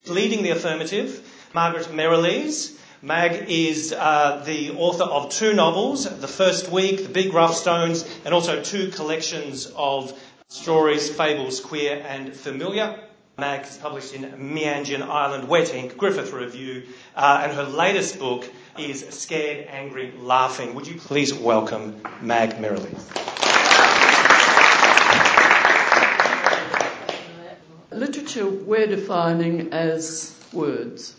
Leading the Affirmative, Margaret Merrilees. Mag is the author of 2 novels, The First Week, The Big Rough Stones, and also 2 collections of stories, fables, queer and familiar. Mag is published in Meanjin Island Wet Ink, Griffith Review, and her latest book is Scared, Angry, Laughing. Would you please welcome Mag Merrilees? Literature we're defining as words.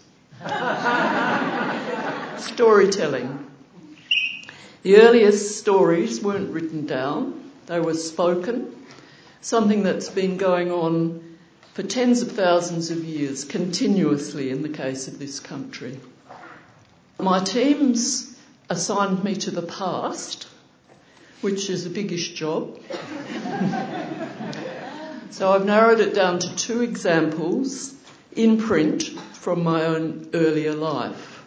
Storytelling. The earliest stories weren't written down, they were spoken, something that's been going on for tens of thousands of years, continuously in the case of this country. My team's assigned me to the past, which is a biggish job. So I've narrowed it down to 2 examples in print from my own earlier life.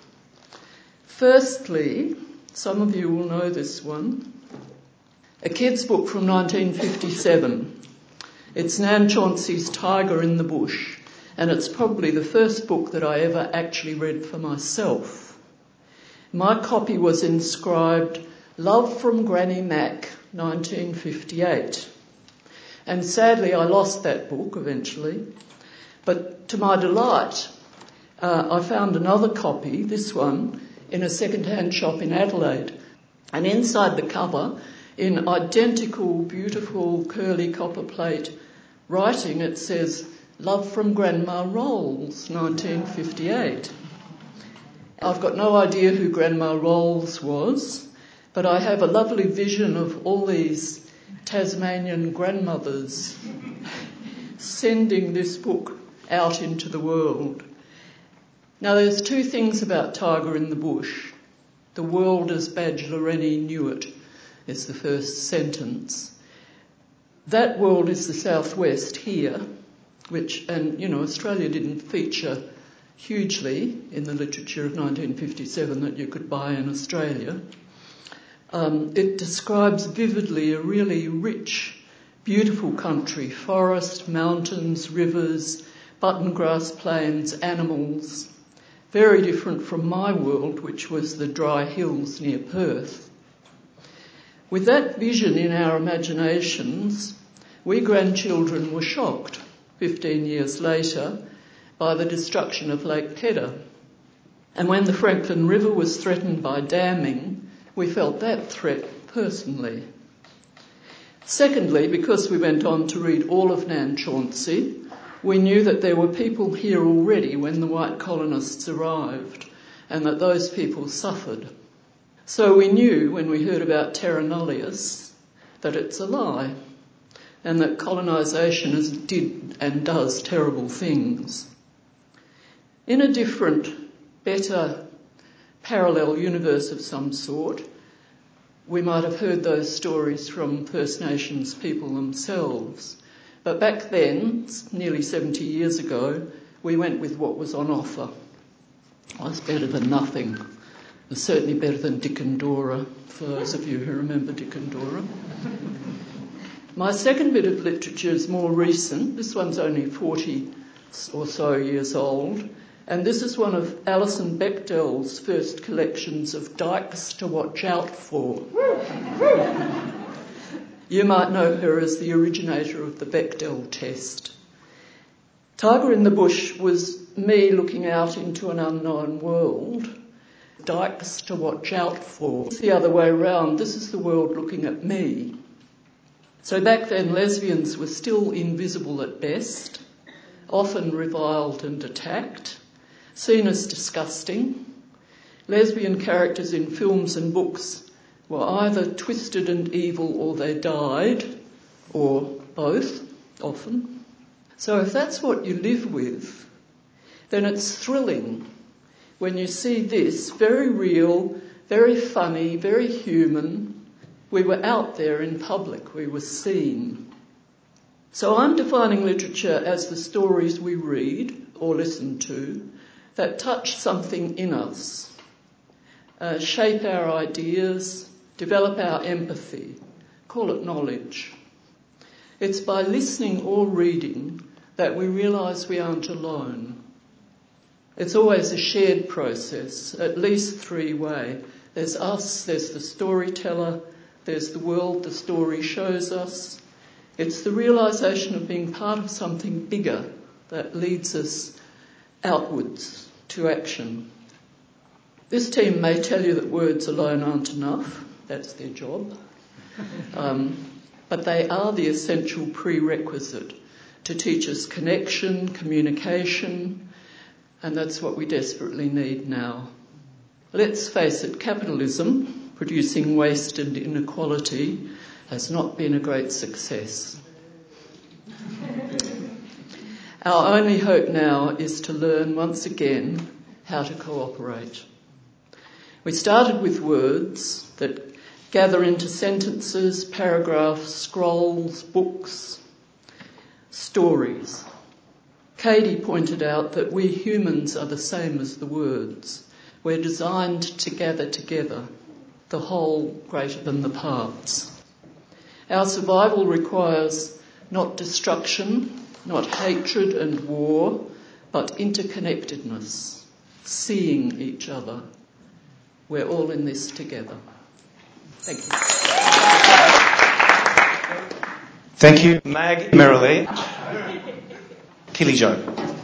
Firstly, some of you will know this one, a kid's book from 1957. It's Nan Chauncey's Tiger in the Bush, and it's probably the first book that I ever actually read for myself. My copy was inscribed, Love from Granny Mac, 1958. And sadly, I lost that book eventually. But to my delight, I found another copy, this one, in a second-hand shop in Adelaide. And inside the cover, in identical, beautiful, curly copperplate writing, it says, Love from Grandma Rolls, 1958. I've got no idea who Grandma Rolls was, but I have a lovely vision of all these Tasmanian grandmothers sending this book out into the world. Now there's 2 things about Tiger in the Bush. The world as Badge Loreni knew it is the first sentence. That world is the southwest here, which, and you know, Australia didn't feature hugely in the literature of 1957 that you could buy in Australia. It describes vividly a really rich, beautiful country, forest, mountains, rivers, button grass plains, animals, very different from my world, which was the dry hills near Perth. With that vision in our imaginations, we grandchildren were shocked 15 years later by the destruction of Lake Kedar. And when the Franklin River was threatened by damming, we felt that threat personally. Secondly, because we went on to read all of Nan Chauncey, we knew that there were people here already when the white colonists arrived, and that those people suffered. So we knew when we heard about terra nullius that it's a lie, and that colonisation did and does terrible things. In a different, better, parallel universe of some sort, we might have heard those stories from First Nations people themselves. But back then, nearly 70 years ago, we went with what was on offer. It was better than nothing. It was certainly better than Dick and Dora, for those of you who remember Dick and Dora. My second bit of literature is more recent. This one's only 40 or so years old. And this is one of Alison Bechdel's first collections of dykes to watch out for. You might know her as the originator of the Bechdel test. Tiger in the Bush was me looking out into an unknown world. Dykes to watch out for. It's the other way around. This is the world looking at me. So back then, lesbians were still invisible at best, often reviled and attacked, seen as disgusting. Lesbian characters in films and books were either twisted and evil or they died, or both, often. So if that's what you live with, then it's thrilling when you see this, very real, very funny, very human. We were out there in public, we were seen. So I'm defining literature as the stories we read or listen to that touch something in us, shape our ideas, develop our empathy, call it knowledge. It's by listening or reading that we realise we aren't alone. It's always a shared process, at least three-way. There's us, there's the storyteller, there's the world the story shows us. It's the realisation of being part of something bigger that leads us outwards to action. This team may tell you that words alone aren't enough. That's their job. But they are the essential prerequisite to teach us connection, communication, and that's what we desperately need now. Let's face it, capitalism, producing waste and inequality, has not been a great success. Our only hope now is to learn once again how to cooperate. We started with words that gather into sentences, paragraphs, scrolls, books, stories. Katie pointed out that we humans are the same as the words. We're designed to gather together, the whole greater than the parts. Our survival requires not destruction, not hatred and war, but interconnectedness, seeing each other. We're all in this together. Thank you. Thank you, Mag Merrilee. Killy Joe.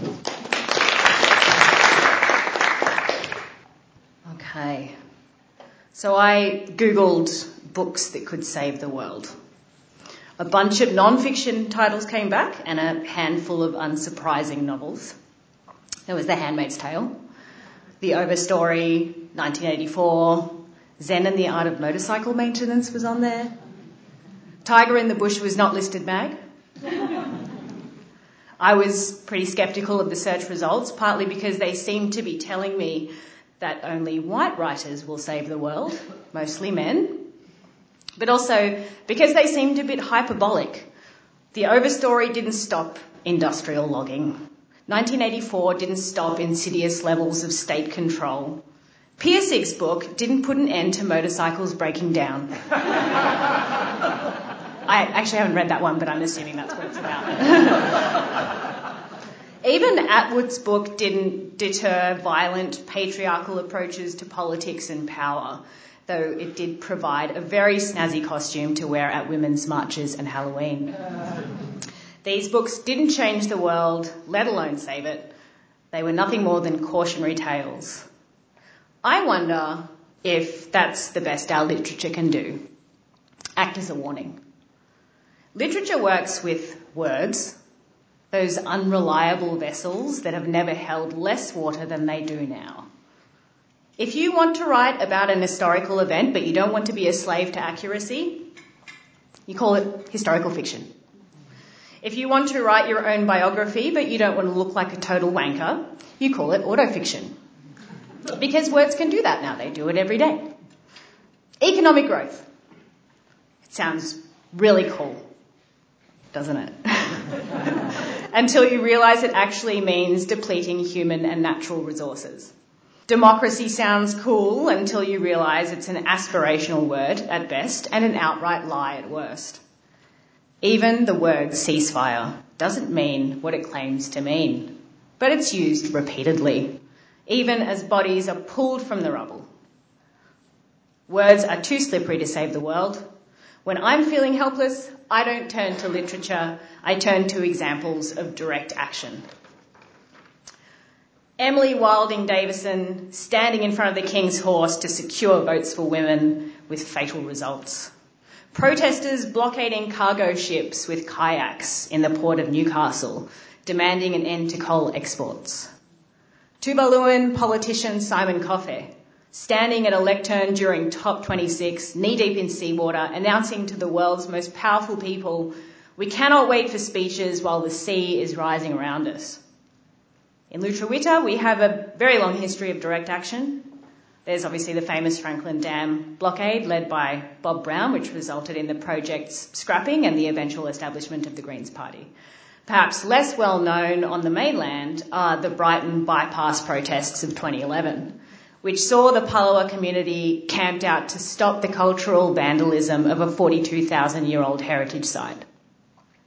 Okay. So I Googled books that could save the world. A bunch of non-fiction titles came back and a handful of unsurprising novels. There was The Handmaid's Tale, The Overstory, 1984, Zen and the Art of Motorcycle Maintenance was on there. Tiger in the Bush was not listed, Mag. I was pretty sceptical of the search results, partly because they seemed to be telling me that only white writers will save the world, mostly men, but also because they seemed a bit hyperbolic. The Overstory didn't stop industrial logging. 1984 didn't stop insidious levels of state control. Pirsig's book didn't put an end to motorcycles breaking down. I actually haven't read that one, but I'm assuming that's what it's about. Even Atwood's book didn't deter violent patriarchal approaches to politics and power, though it did provide a very snazzy costume to wear at women's marches and Halloween. These books didn't change the world, let alone save it. They were nothing more than cautionary tales. I wonder if that's the best our literature can do. Act as a warning. Literature works with words, those unreliable vessels that have never held less water than they do now. If you want to write about an historical event but you don't want to be a slave to accuracy, you call it historical fiction. If you want to write your own biography but you don't want to look like a total wanker, you call it autofiction. Because words can do that now, they do it every day. Economic growth. It sounds really cool, doesn't it? Until you realise it actually means depleting human and natural resources. Democracy sounds cool until you realise it's an aspirational word at best and an outright lie at worst. Even the word ceasefire doesn't mean what it claims to mean, but it's used repeatedly, even as bodies are pulled from the rubble. Words are too slippery to save the world. When I'm feeling helpless, I don't turn to literature, I turn to examples of direct action. Emily Wilding Davison standing in front of the King's Horse to secure votes for women with fatal results. Protesters blockading cargo ships with kayaks in the port of Newcastle, demanding an end to coal exports. Tuvaluan politician Simon Coffey standing at a lectern during COP26, knee-deep in seawater, announcing to the world's most powerful people, we cannot wait for speeches while the sea is rising around us. In Lutruwita, we have a very long history of direct action. There's obviously the famous Franklin Dam blockade led by Bob Brown, which resulted in the project's scrapping and the eventual establishment of the Greens Party. Perhaps less well known on the mainland are the Brighton bypass protests of 2011, which saw the Palawa community camped out to stop the cultural vandalism of a 42,000-year-old heritage site.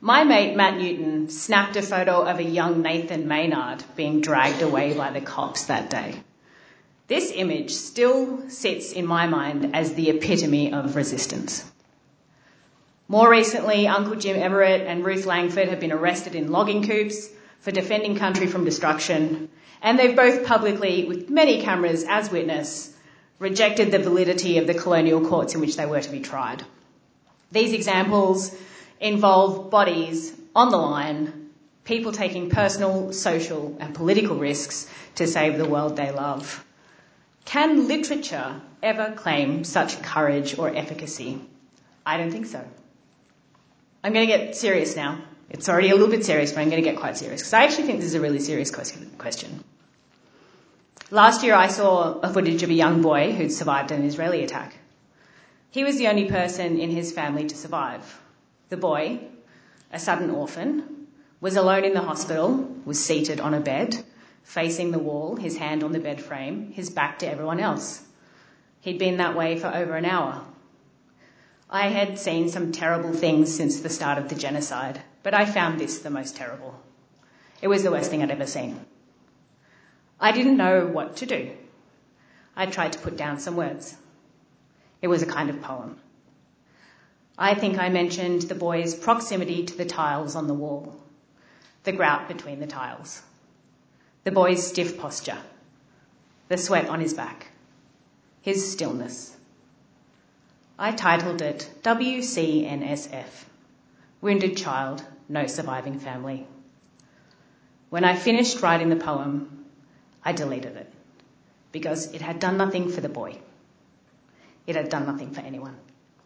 My mate Matt Newton snapped a photo of a young Nathan Maynard being dragged away by the cops that day. This image still sits in my mind as the epitome of resistance. More recently, Uncle Jim Everett and Ruth Langford have been arrested in logging coups for defending country from destruction, and they've both publicly, with many cameras as witness, rejected the validity of the colonial courts in which they were to be tried. These examples involve bodies on the line, people taking personal, social and political risks to save the world they love. Can literature ever claim such courage or efficacy? I don't think so. I'm going to get serious now. It's already a little bit serious, but I'm going to get quite serious because I actually think this is a really serious question. Last year I saw a footage of a young boy who'd survived an Israeli attack. He was the only person in his family to survive. The boy, a sudden orphan, was alone in the hospital, was seated on a bed, facing the wall, his hand on the bed frame, his back to everyone else. He'd been that way for over an hour. I had seen some terrible things since the start of the genocide, but I found this the most terrible. It was the worst thing I'd ever seen. I didn't know what to do. I tried to put down some words. It was a kind of poem. I think I mentioned the boy's proximity to the tiles on the wall, the grout between the tiles, the boy's stiff posture, the sweat on his back, his stillness. I titled it WCNSF, Wounded Child, No Surviving Family. When I finished writing the poem, I deleted it because it had done nothing for the boy. It had done nothing for anyone.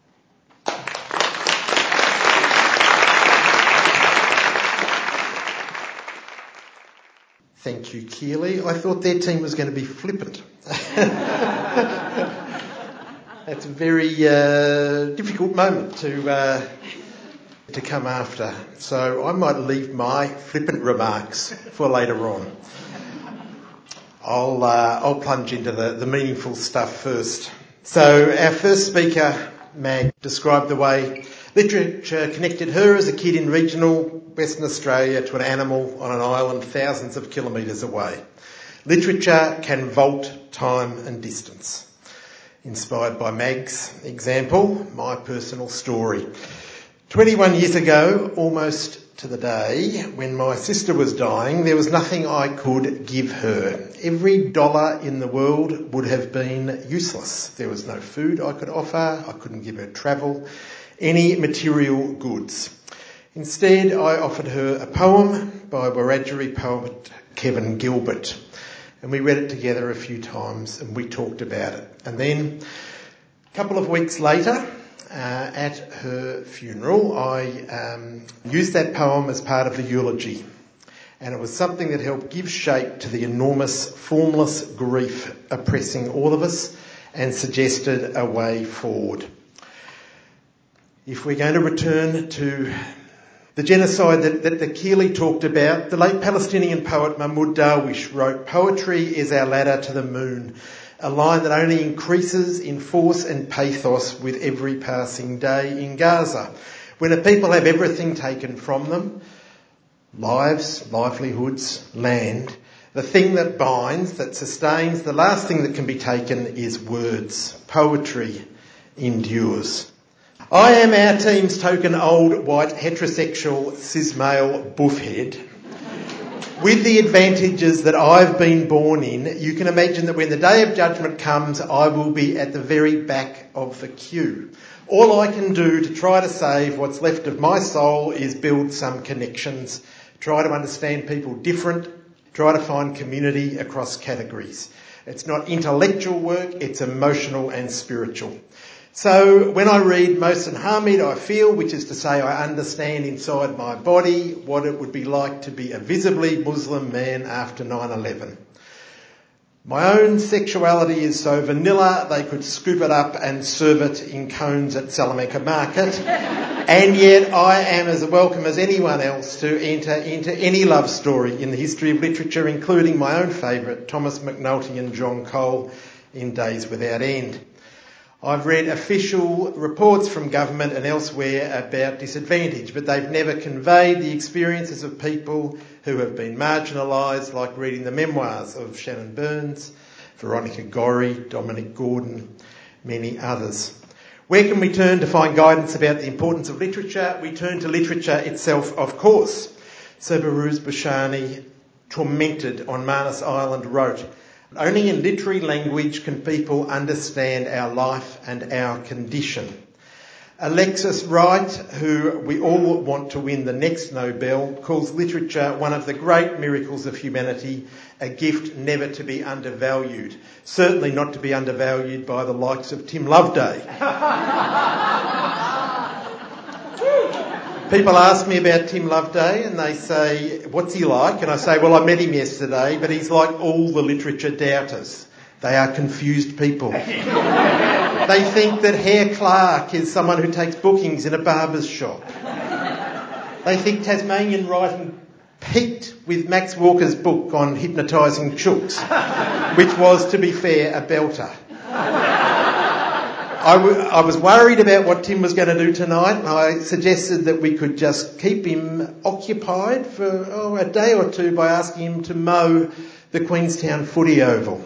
Thank you, Keely. I thought their team was going to be flippant. That's a very difficult moment to come after. So I might leave my flippant remarks for later on. I'll plunge into the meaningful stuff first. So our first speaker, Mag, described the way literature connected her as a kid in regional Western Australia to an animal on an island thousands of kilometres away. Literature can vault time and distance. Inspired by Mag's example, my personal story. 21 years ago, almost to the day, when my sister was dying, there was nothing I could give her. Every dollar in the world would have been useless. There was no food I could offer. I couldn't give her travel, any material goods. Instead, I offered her a poem by Wiradjuri poet Kevin Gilbert. And we read it together a few times and we talked about it. And then a couple of weeks later, at her funeral, I used that poem as part of the eulogy. And it was something that helped give shape to the enormous, formless grief oppressing all of us and suggested a way forward. If we're going to return to the genocide that Keely talked about, the late Palestinian poet Mahmoud Darwish wrote, "Poetry is our ladder to the moon, a line that only increases in force and pathos with every passing day in Gaza. When a people have everything taken from them, lives, livelihoods, land, the thing that binds, that sustains, the last thing that can be taken is words. Poetry endures." I am our team's token old, white, heterosexual, cis-male buffhead. With the advantages that I've been born in, you can imagine that when the day of judgment comes, I will be at the very back of the queue. All I can do to try to save what's left of my soul is build some connections, try to understand people different, try to find community across categories. It's not intellectual work, it's emotional and spiritual. So when I read Mohsen Hamid, I feel, which is to say I understand inside my body what it would be like to be a visibly Muslim man after 9/11. My own sexuality is so vanilla they could scoop it up and serve it in cones at Salamanca Market. And yet I am as welcome as anyone else to enter into any love story in the history of literature, including my own favourite, Thomas McNulty and John Cole in Days Without End. I've read official reports from government and elsewhere about disadvantage, but they've never conveyed the experiences of people who have been marginalised, like reading the memoirs of Shannon Burns, Veronica Gorry, Dominic Gordon, many others. Where can we turn to find guidance about the importance of literature? We turn to literature itself, of course. Behrouz Booshani, tormented on Manus Island, wrote, "Only in literary language can people understand our life and our condition." Alexis Wright, who we all want to win the next Nobel, calls literature one of the great miracles of humanity, a gift never to be undervalued. Certainly not to be undervalued by the likes of Tim Loveday. People ask me about Tim Loveday and they say, "What's he like?" And I say, "Well, I met him yesterday, but he's like all the literature doubters. They are confused people. They think that Hare Clark is someone who takes bookings in a barber's shop. They think Tasmanian writing peaked with Max Walker's book on hypnotising chooks, which was, to be fair, a belter." I was worried about what Tim was going to do tonight. I suggested that we could just keep him occupied for a day or two by asking him to mow the Queenstown footy oval.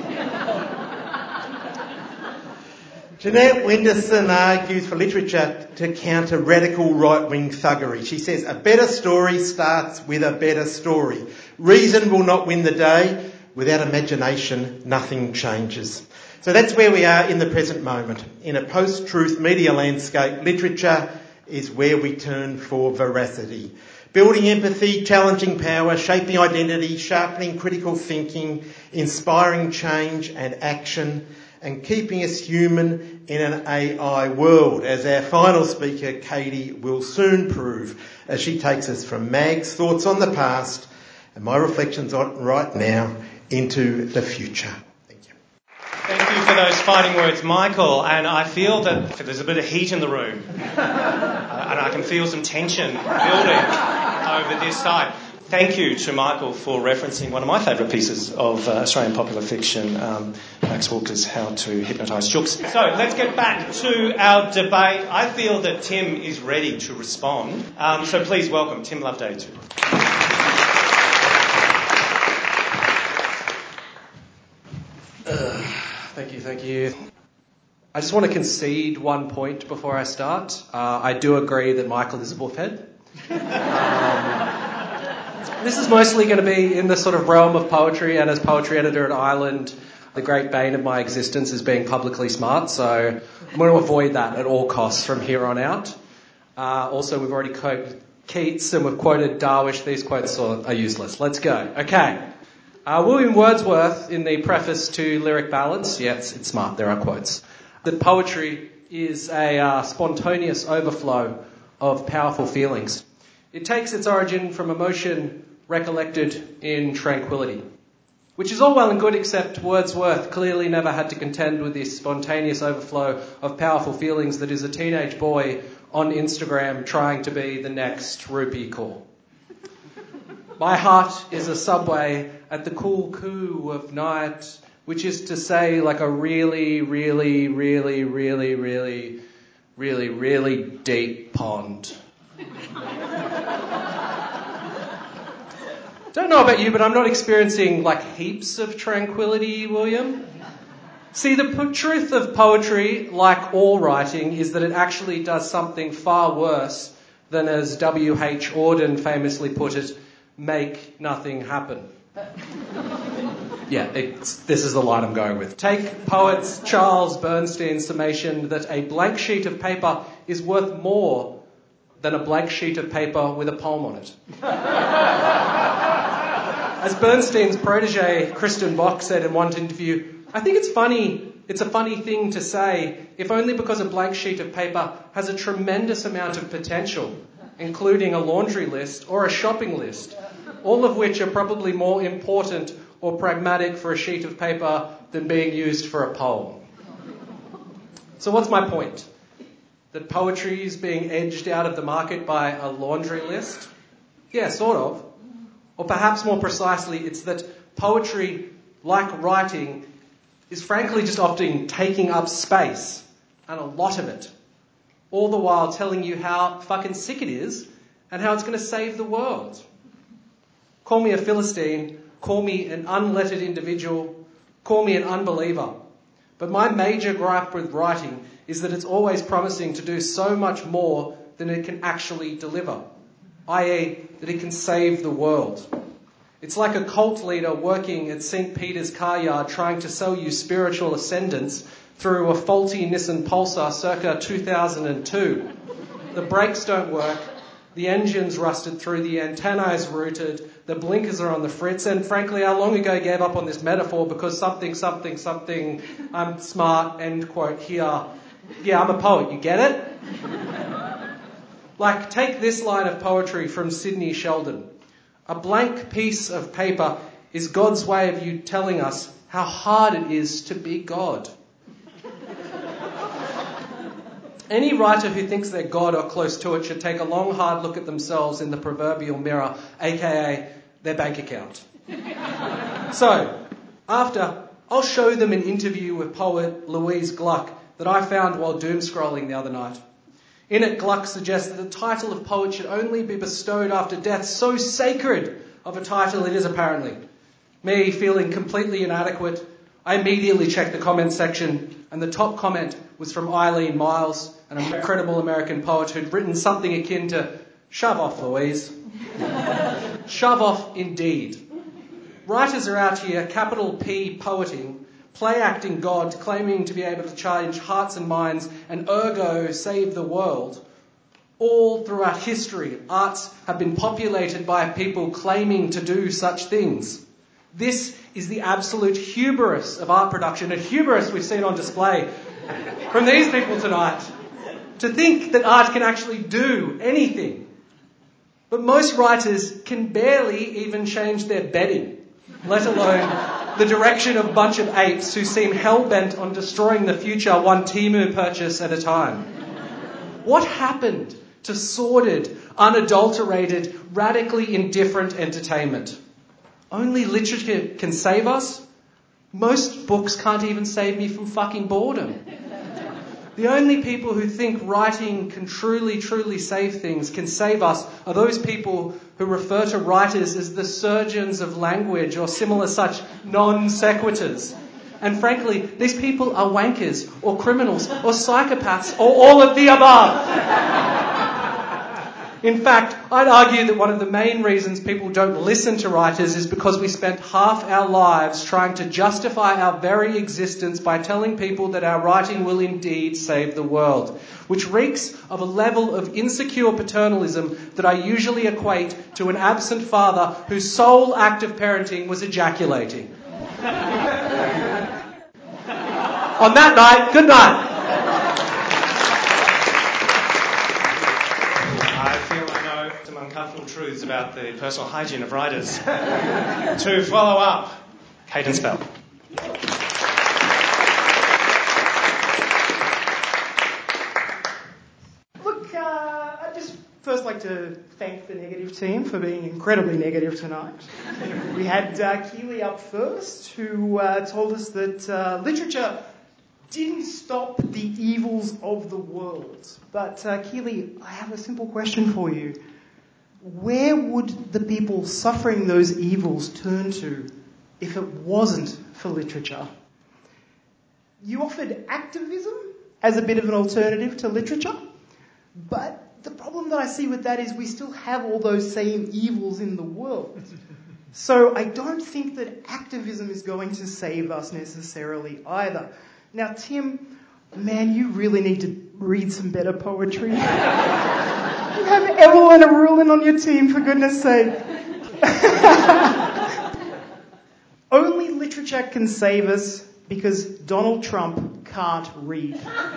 Jeanette Wenderson argues for literature to counter radical right-wing thuggery. She says, "A better story starts with a better story. Reason will not win the day. Without imagination, nothing changes." So that's where we are in the present moment. In a post-truth media landscape, literature is where we turn for veracity. Building empathy, challenging power, shaping identity, sharpening critical thinking, inspiring change and action, and keeping us human in an AI world, as our final speaker, Katie, will soon prove, as she takes us from Mag's thoughts on the past and my reflections on right now into the future. Thank you. Thank you for those fighting words, Michael. And I feel that there's a bit of heat in the room. And I can feel some tension building over this side. Thank you to Michael for referencing one of my favourite pieces of Australian popular fiction, Max Walker's How to Hypnotise Chooks. So let's get back to our debate. I feel that Tim is ready to respond. So please welcome Tim Loveday too. Thank you. I just want to concede one point before I start. I do agree that Michael is a buffhead. This is mostly going to be in the sort of realm of poetry, and as poetry editor at Island, the great bane of my existence is being publicly smart, so I'm going to avoid that at all costs from here on out. Also, we've already quoted Keats and we've quoted Darwish. These quotes are useless. Let's go. Okay. William Wordsworth, in the preface to Lyric Ballads, yes, it's smart, there are quotes, that poetry is a spontaneous overflow of powerful feelings. It takes its origin from emotion recollected in tranquility, which is all well and good, except Wordsworth clearly never had to contend with this spontaneous overflow of powerful feelings that is a teenage boy on Instagram trying to be the next Rupee Kaur. My heart is a subway at the cool coo of night, which is to say like a really, really, really, really, really, really, really deep pond. Don't know about you, but I'm not experiencing like heaps of tranquility, William. See, the truth of poetry, like all writing, is that it actually does something far worse than, as W.H. Auden famously put it, make nothing happen. Yeah, this is the line I'm going with. Take poet Charles Bernstein's summation that a blank sheet of paper is worth more than a blank sheet of paper with a poem on it. As Bernstein's protege, Kristen Bock, said in one interview, I think it's a funny thing to say, if only because a blank sheet of paper has a tremendous amount of potential, including a laundry list or a shopping list, all of which are probably more important or pragmatic for a sheet of paper than being used for a poem. So what's my point? That poetry is being edged out of the market by a laundry list? Yeah, sort of. Or perhaps more precisely, it's that poetry, like writing, is frankly just often taking up space, and a lot of it, all the while telling you how fucking sick it is and how it's going to save the world. Call me a Philistine, call me an unlettered individual, call me an unbeliever. But my major gripe with writing is that it's always promising to do so much more than it can actually deliver, i.e. that it can save the world. It's like a cult leader working at St. Peter's car yard trying to sell you spiritual ascendance through a faulty Nissan Pulsar circa 2002. The brakes don't work, the engine's rusted through, the antennae's rooted, the blinkers are on the fritz, and frankly, I long ago gave up on this metaphor because something, I'm smart, end quote, here. Yeah, I'm a poet, you get it? Like, take this line of poetry from Sidney Sheldon. A blank piece of paper is God's way of you telling us how hard it is to be God. Any writer who thinks they're God or close to it should take a long, hard look at themselves in the proverbial mirror, aka their bank account. So, after, I'll show them an interview with poet Louise Gluck that I found while doom scrolling the other night. In it, Gluck suggests that the title of poet should only be bestowed after death, so sacred of a title it is apparently. Me, feeling completely inadequate, I immediately checked the comment section, and the top comment was from Eileen Miles, an incredible American poet who'd written something akin to, "Shove off, Louise." Shove off indeed. Writers are out here, capital P, poeting, play-acting God, claiming to be able to change hearts and minds, and ergo save the world. All throughout history, arts have been populated by people claiming to do such things. This is the absolute hubris of art production, a hubris we've seen on display from these people tonight, to think that art can actually do anything. But most writers can barely even change their bedding, let alone the direction of a bunch of apes who seem hell-bent on destroying the future one Temu purchase at a time. What happened to sordid, unadulterated, radically indifferent entertainment? Only literature can save us? Most books can't even save me from fucking boredom. The only people who think writing can truly save things, can save us, are those people who refer to writers as the surgeons of language or similar such non-sequiturs. And frankly, these people are wankers or criminals or psychopaths or all of the above. In fact, I'd argue that one of the main reasons people don't listen to writers is because we spent half our lives trying to justify our very existence by telling people that our writing will indeed save the world, which reeks of a level of insecure paternalism that I usually equate to an absent father whose sole act of parenting was ejaculating. On that night, good night. Uncomfortable truths about the personal hygiene of writers. To follow up, Cadence Bell. Look, I'd just first like to thank the negative team for being incredibly negative tonight. We had Keely up first, who told us that literature didn't stop the evils of the world. But Keely, I have a simple question for you. Where would the people suffering those evils turn to if it wasn't for literature? You offered activism as a bit of an alternative to literature, but the problem that I see with that is we still have all those same evils in the world. So I don't think that activism is going to save us necessarily either. Now, Tim, man, you really need to read some better poetry. You have Evelyn Arulin on your team, for goodness sake. Only literature can save us because Donald Trump can't read.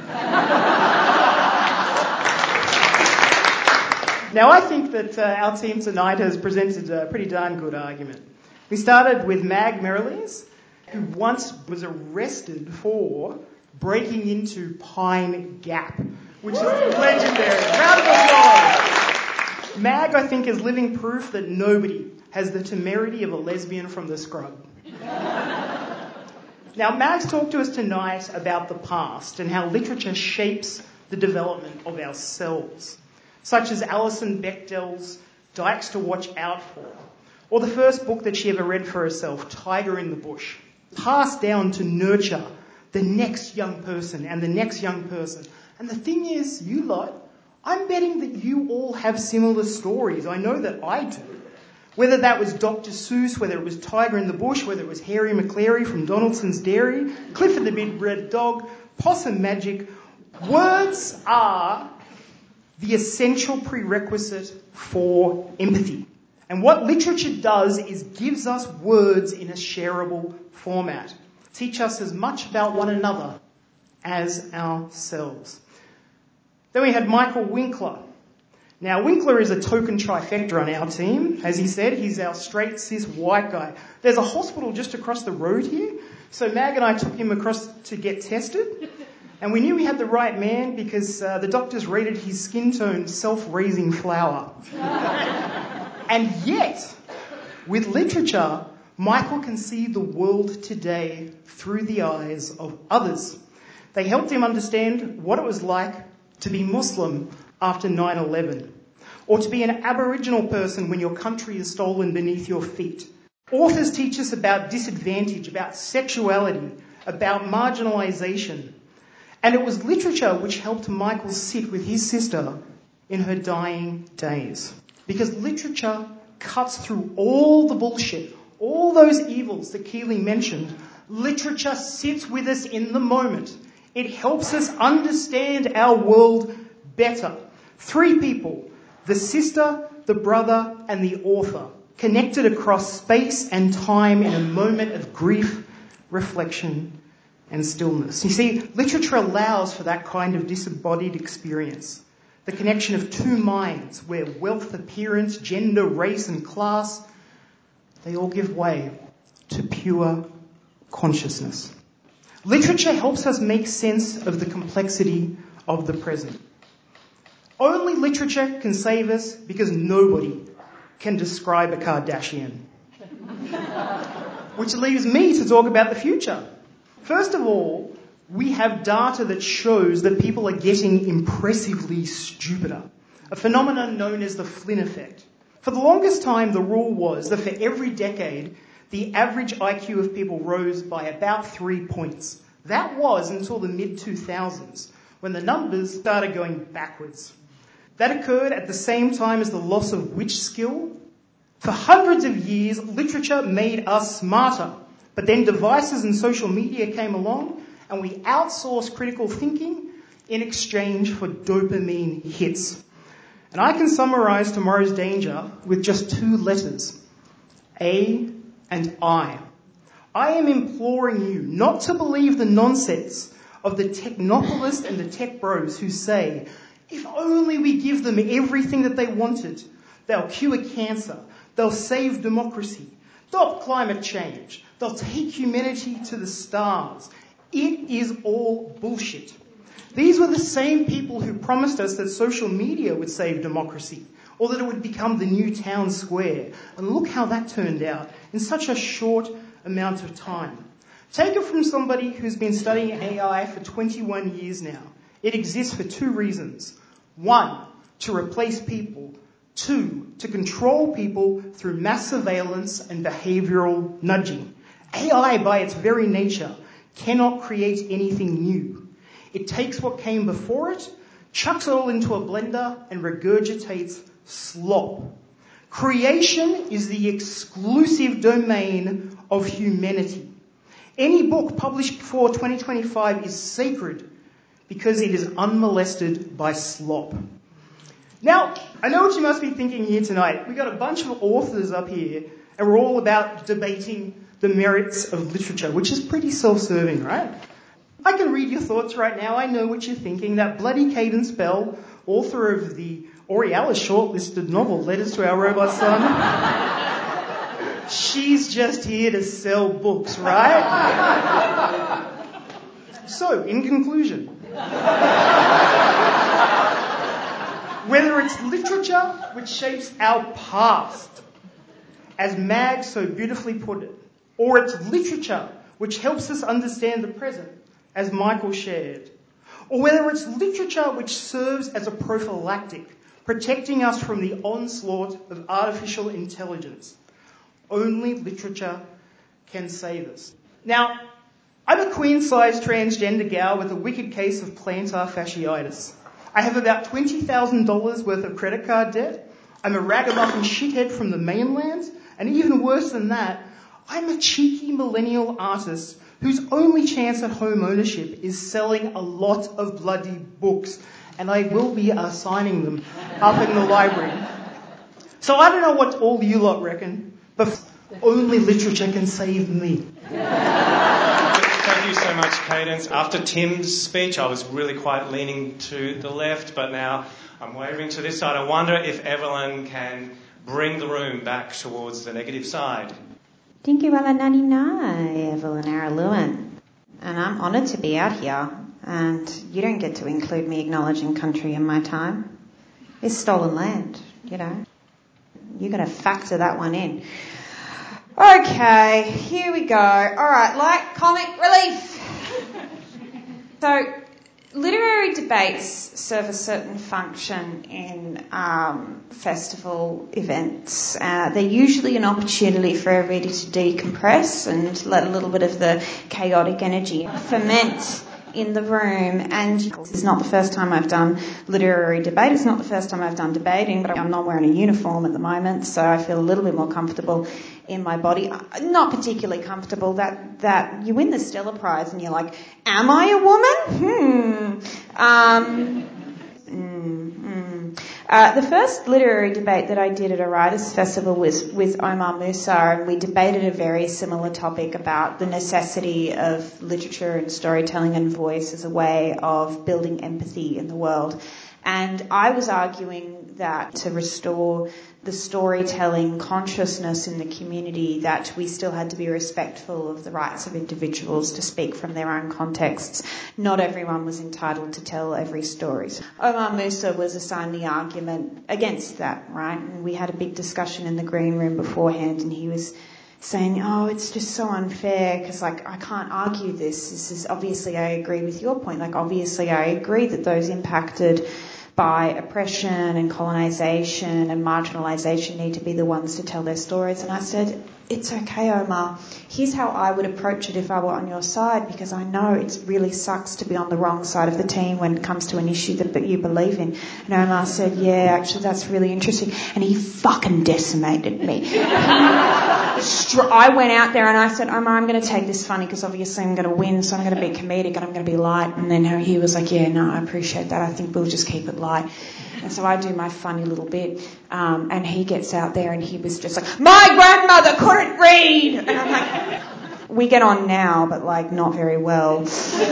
Now, I think that our team tonight has presented a pretty darn good argument. We started with Mag Merrilees, who once was arrested for breaking into Pine Gap, which is legendary. Round of applause. Mag, I think, is living proof that nobody has the temerity of a lesbian from the scrub. Now, Mag's talked to us tonight about the past and how literature shapes the development of ourselves, such as Alison Bechdel's Dykes to Watch Out For, or the first book that she ever read for herself, Tiger in the Bush, passed down to nurture the next young person and the next young person. And the thing is, you lot, I'm betting that you all have similar stories. I know that I do. Whether that was Dr. Seuss, whether it was Tiger in the Bush, whether it was Harry McClary from Donaldson's Dairy, Clifford the Big Red Dog, Possum Magic, words are the essential prerequisite for empathy. And what literature does is gives us words in a shareable format. Teach us as much about one another as ourselves. Then we had Michael Winkler. Now, Winkler is a token trifecta on our team. As he said, he's our straight cis white guy. There's a hospital just across the road here, so Mag and I took him across to get tested. And we knew we had the right man because the doctors rated his skin tone self-raising flower. And yet, with literature, Michael can see the world today through the eyes of others. They helped him understand what it was like to be Muslim after 9/11, or to be an Aboriginal person when your country is stolen beneath your feet. Authors teach us about disadvantage, about sexuality, about marginalisation. And it was literature which helped Michael sit with his sister in her dying days. Because literature cuts through all the bullshit, all those evils that Keeley mentioned. Literature sits with us in the moment. It helps us understand our world better. 3 people, the sister, the brother, and the author, connected across space and time in a moment of grief, reflection, and stillness. You see, literature allows for that kind of disembodied experience. The connection of 2 minds where wealth, appearance, gender, race, and class, they all give way to pure consciousness. Literature helps us make sense of the complexity of the present. Only literature can save us because nobody can describe a Kardashian. Which leaves me to talk about the future. First of all, we have data that shows that people are getting impressively stupider, a phenomenon known as the Flynn effect. For the longest time, the rule was that for every decade, the average IQ of people rose by about 3 points. That was until the mid-2000s, when the numbers started going backwards. That occurred at the same time as the loss of which skill? For hundreds of years, literature made us smarter. But then devices and social media came along and we outsourced critical thinking in exchange for dopamine hits. And I can summarise tomorrow's danger with just 2 letters, A and I. I am imploring you not to believe the nonsense of the technopolists and the tech bros who say, if only we give them everything that they wanted, they'll cure cancer, they'll save democracy, stop climate change, they'll take humanity to the stars. It is all bullshit. These were the same people who promised us that social media would save democracy, or that it would become the new town square. And look how that turned out in such a short amount of time. Take it from somebody who's been studying AI for 21 years now. It exists for 2 reasons. 1, to replace people. 2, to control people through mass surveillance and behavioural nudging. AI, by its very nature, cannot create anything new. It takes what came before it, chucks it all into a blender, and regurgitates slop. Creation is the exclusive domain of humanity. Any book published before 2025 is sacred because it is unmolested by slop. Now, I know what you must be thinking here tonight. We've got a bunch of authors up here and we're all about debating the merits of literature, which is pretty self-serving, right? I can read your thoughts right now. I know what you're thinking. That bloody Cadence Bell, author of the Aurealis shortlisted novel, Letters to Our Robot Son, she's just here to sell books, right? So, in conclusion, whether it's literature which shapes our past, as Mag so beautifully put it, or it's literature which helps us understand the present, as Michael shared, or whether it's literature which serves as a prophylactic, protecting us from the onslaught of artificial intelligence. Only literature can save us. Now, I'm a queen-sized transgender gal with a wicked case of plantar fasciitis. I have about $20,000 worth of credit card debt. I'm a ragamuffin shithead from the mainland. And even worse than that, I'm a cheeky millennial artist whose only chance at home ownership is selling a lot of bloody books. And I will be signing them up in the library. So I don't know what all you lot reckon, but only literature can save me. Thank you so much, Cadence. After Tim's speech, I was really quite leaning to the left, but now I'm wavering to this side. I wonder if Evelyn can bring the room back towards the negative side. Thank you, Nani, Evelyn Araluen. And I'm honoured to be out here, and you don't get to include me acknowledging country in my time. It's stolen land, you know. You got to factor that one in. Okay, here we go. Alright, like comic relief. So, literary debates serve a certain function in festival events. They're usually an opportunity for everybody to decompress and let a little bit of the chaotic energy ferment in the room. And this is not the first time I've done literary debate. It's not the first time I've done debating, but I'm not wearing a uniform at the moment, so I feel a little bit more comfortable in my body. Not particularly comfortable that you win the Stella Prize and you're like, am I a woman? The first literary debate that I did at a writers' festival was with Omar Musa, and we debated a very similar topic about the necessity of literature and storytelling and voice as a way of building empathy in the world. And I was arguing that to restore the storytelling consciousness in the community, that we still had to be respectful of the rights of individuals to speak from their own contexts. Not everyone was entitled to tell every story. Omar Musa was assigned the argument against that, right? And we had a big discussion in the green room beforehand, and he was saying, oh, it's just so unfair because, like, I can't argue this. This is obviously, I agree with your point. Like, obviously I agree that those impacted by oppression and colonisation and marginalisation need to be the ones to tell their stories. And I said, it's okay, Omar. Here's how I would approach it if I were on your side, because I know it really sucks to be on the wrong side of the team when it comes to an issue that you believe in. And Omar said, yeah, actually that's really interesting. And he fucking decimated me. I went out there and I said, Omar, I'm going to take this funny because obviously I'm going to win, so I'm going to be comedic and I'm going to be light. And then he was like, yeah, no, I appreciate that. I think we'll just keep it light. And so I do my funny little bit, and he gets out there and he was just like, my grandmother couldn't read! And I'm like, we get on now, but like not very well.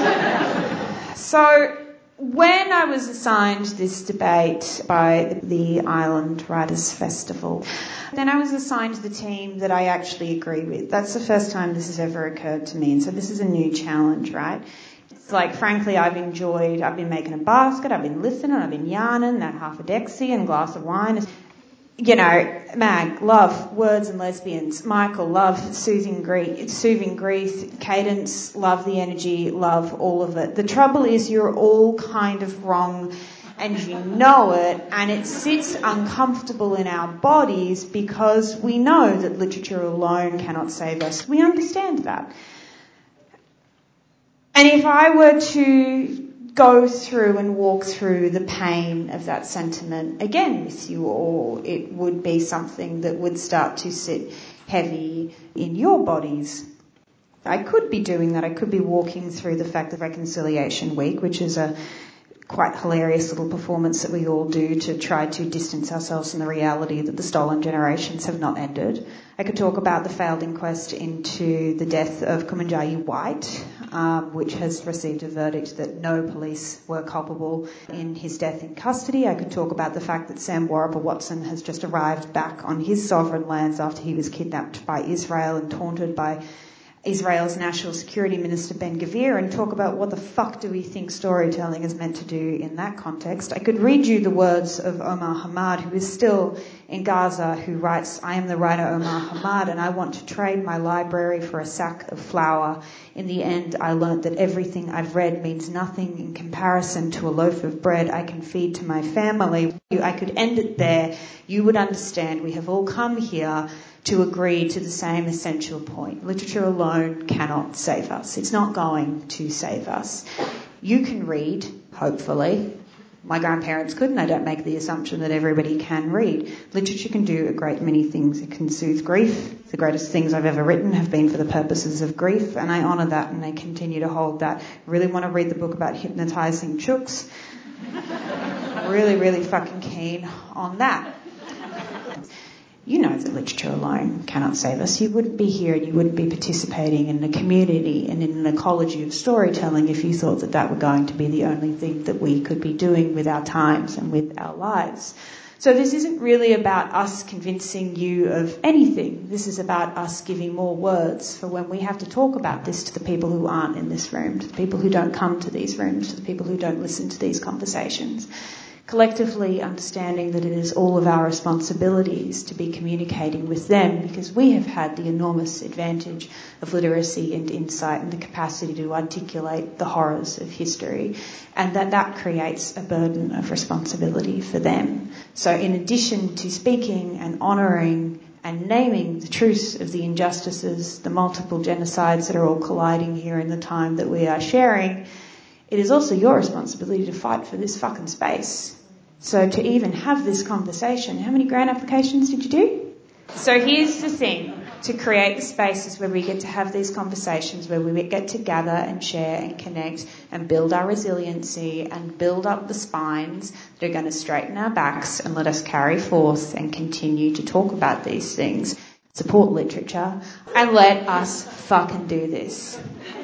So when I was assigned this debate by the Island Writers' Festival, then I was assigned the team that I actually agree with. That's the first time this has ever occurred to me, and so this is a new challenge, right? Like, frankly, I've been making a basket, I've been listening, I've been yarning, that half a Dexy and glass of wine. You know, Mag, love Words and Lesbians. Michael, love Soothing Grief. Cadence, love the energy, love all of it. The trouble is you're all kind of wrong and you know it, and it sits uncomfortable in our bodies because we know that literature alone cannot save us. We understand that. And if I were to go through and walk through the pain of that sentiment again with you all, it would be something that would start to sit heavy in your bodies. I could be doing that. I could be walking through the fact of Reconciliation Week, which is a quite hilarious little performance that we all do to try to distance ourselves from the reality that the stolen generations have not ended. I could talk about the failed inquest into the death of Kumanjayi White, which has received a verdict that no police were culpable in his death in custody. I could talk about the fact that Sam Warraba-Watson has just arrived back on his sovereign lands after he was kidnapped by Israel and taunted by Israel's National Security Minister Ben-Gvir and talk about what the fuck do we think storytelling is meant to do in that context. I could read you the words of Omar Hamad, who is still in Gaza, who writes, "I am the writer Omar Hamad and I want to trade my library for a sack of flour. In the end, I learnt that everything I've read means nothing in comparison to a loaf of bread I can feed to my family." I could end it there. You would understand we have all come here to agree to the same essential point. Literature alone cannot save us. It's not going to save us. You can read, hopefully. My grandparents couldn't. I don't make the assumption that everybody can read. Literature can do a great many things. It can soothe grief. The greatest things I've ever written have been for the purposes of grief, and I honour that and I continue to hold that. I really want to read the book about hypnotising chooks. Really, really fucking keen on that. You know that literature alone cannot save us. You wouldn't be here and you wouldn't be participating in a community and in an ecology of storytelling if you thought that that were going to be the only thing that we could be doing with our times and with our lives. So this isn't really about us convincing you of anything. This is about us giving more words for when we have to talk about this to the people who aren't in this room, to the people who don't come to these rooms, to the people who don't listen to these conversations. Collectively understanding that it is all of our responsibilities to be communicating with them because we have had the enormous advantage of literacy and insight and the capacity to articulate the horrors of history, and that creates a burden of responsibility for them. So in addition to speaking and honouring and naming the truths of the injustices, the multiple genocides that are all colliding here in the time that we are sharing, it is also your responsibility to fight for this fucking space. So to even have this conversation, how many grant applications did you do? So here's the thing, to create the spaces where we get to have these conversations, where we get to gather and share and connect and build our resiliency and build up the spines that are going to straighten our backs and let us carry forth and continue to talk about these things. Support literature and let us fucking do this.